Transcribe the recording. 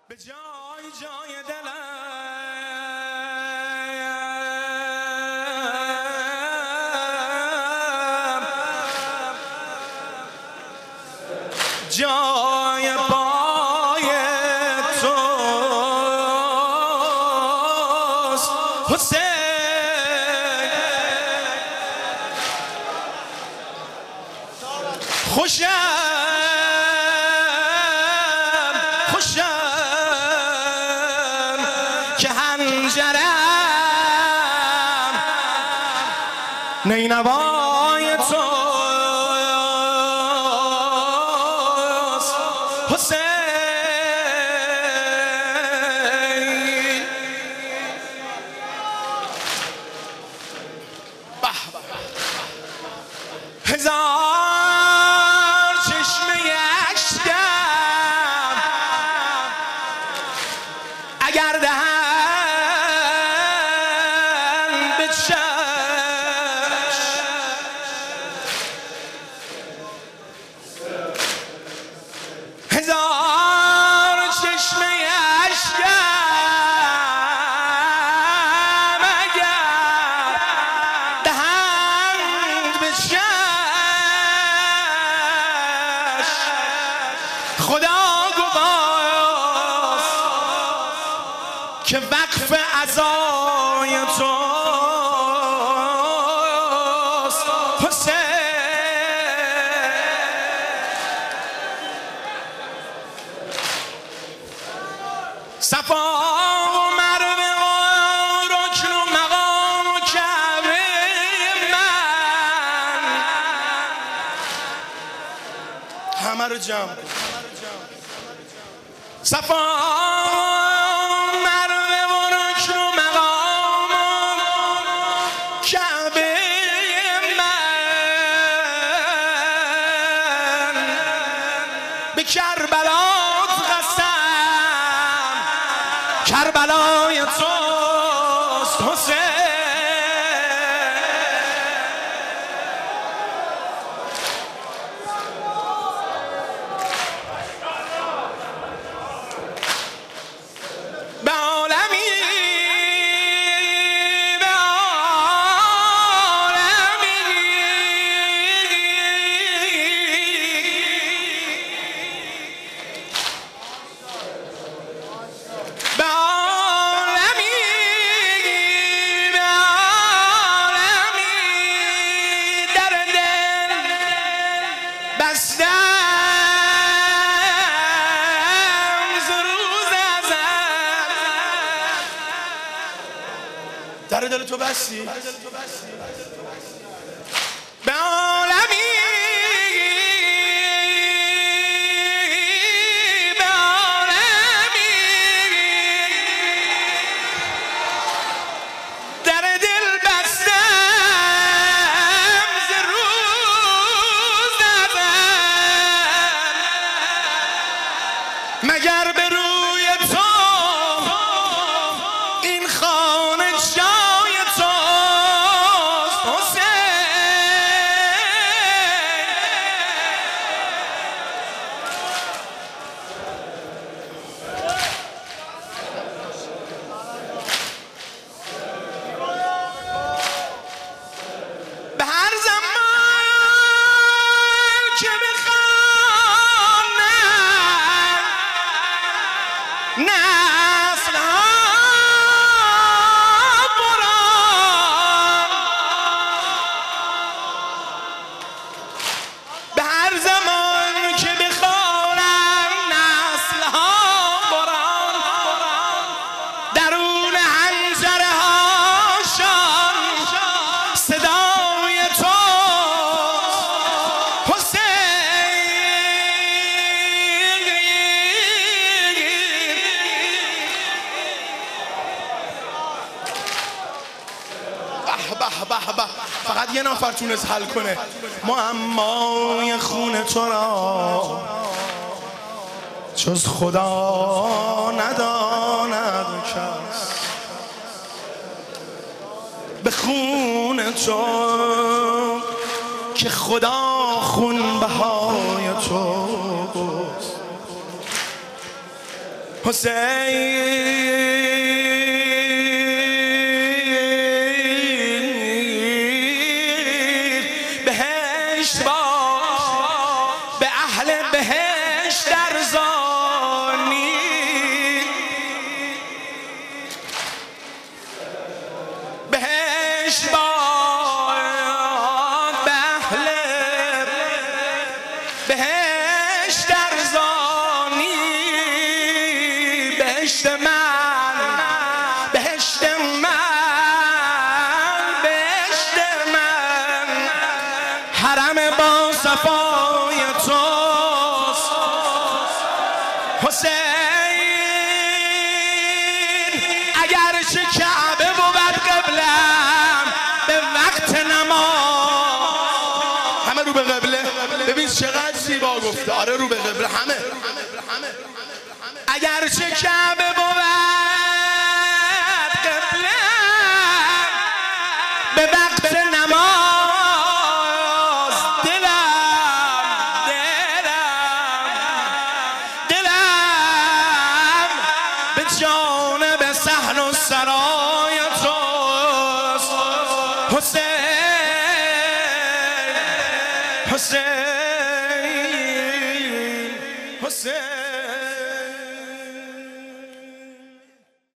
به جای جای دلم جای پای توست حسین. خوشم که هنجرم نینوای توست حسین. هزار چشمه اشکم اگر دهن به چشم، هزار چشمه اشکم اگر دهن به چشم، خدا گواست که وقف عزای توست حسین. صفا و مروه و رکن و مقام و کعبه من همه رو جمع کن. صفا مروه و رکن و مقام و کعبه من به کربلات قسم کربلای توست حسین. به عالمی به عالمی به عالمی به عالمی در دل بستم ز روز ازل. در دل تو بستی به عالمی به عالمی در دل بستم ز روز ازل. مگر به روی تو این خانه جای توست حسین. به هر زمان که بخوانم نسل‌ها بران، به هر زمان که بخوانم نسل‌ها بران، درون حنجره هاشان صدای توست حسین. به به به، فقط یه نفر تونست حل کنه معمای خون تو را جز خدا نداند کس. به خون تو که خدا خون بهای توست حسین بهشت باش به اهل بهشت ارزانی بهشت باش به اهل بهشت ارزانی بهشت من بهشت من بهشت من حرم با صفای توست حسین اگر چه کعبه بود قبلم به وقت نماز همه رو به قبله ببین چقدر زیبا گفته آره رو به قبله همه اگر چه کعبه بود قبلم به وقت نماز دلم به جانب صحن و سرای توست حسین